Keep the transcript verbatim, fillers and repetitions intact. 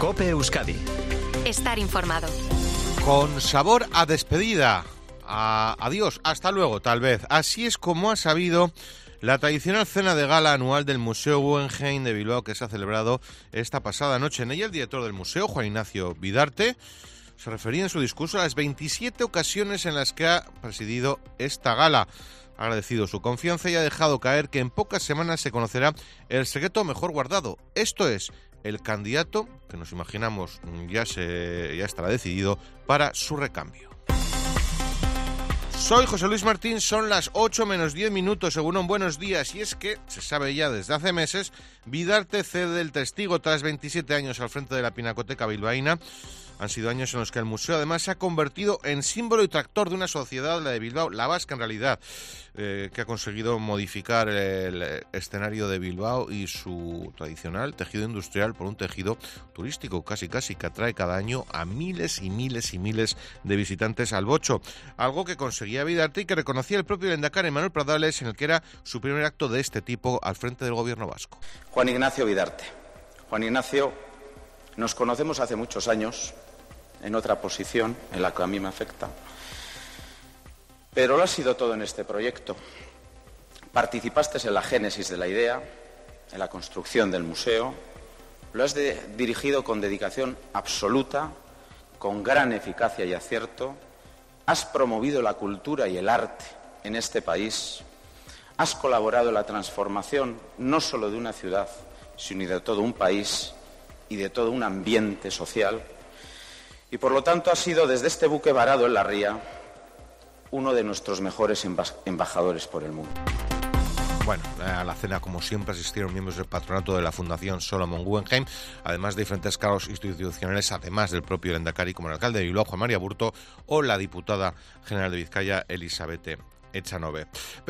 COPE Euskadi. Estar informado. Con sabor a despedida, a adiós, hasta luego, tal vez. Así es como ha sabido la tradicional cena de gala anual del Museo Guggenheim de Bilbao, que se ha celebrado esta pasada noche. En ella el director del museo, Juan Ignacio Bidarte, se refería en su discurso a las veintisiete ocasiones en las que ha presidido esta gala. Ha agradecido su confianza y ha dejado caer que en pocas semanas se conocerá el secreto mejor guardado. Esto es, el candidato, que nos imaginamos ya, se, ya estará decidido, para su recambio. Soy José Luis Martín, son las ocho menos diez minutos, según un buenos días, y es que, se sabe ya desde hace meses, Bidarte cede el testigo tras veintisiete años al frente de la Pinacoteca bilbaína. Han sido años en los que el museo además se ha convertido en símbolo y tractor de una sociedad, la de Bilbao, la vasca en realidad, eh, que ha conseguido modificar el escenario de Bilbao y su tradicional tejido industrial por un tejido turístico, casi casi, que atrae cada año a miles y miles y miles de visitantes al Bocho. Algo que conseguía Bidarte y que reconocía el propio lehendakari Manuel Pradales, en el que era su primer acto de este tipo al frente del gobierno vasco. Juan Ignacio Bidarte. Juan Ignacio, nos conocemos hace muchos años, en otra posición, en la que a mí me afecta. Pero lo ha sido todo en este proyecto. Participaste en la génesis de la idea, en la construcción del museo, lo has de, dirigido con dedicación absoluta, con gran eficacia y acierto, has promovido la cultura y el arte en este país, has colaborado en la transformación no solo de una ciudad, sino de todo un país y de todo un ambiente social. Y por lo tanto ha sido desde este buque varado en la ría uno de nuestros mejores embajadores por el mundo. Bueno, a la cena, como siempre, asistieron miembros del patronato de la Fundación Solomon Guggenheim, además de diferentes cargos institucionales, además del propio lehendakari, como el alcalde de Bilbao, Juan Mari Aburto, o la diputada general de Vizcaya, Elizabeth Echanove.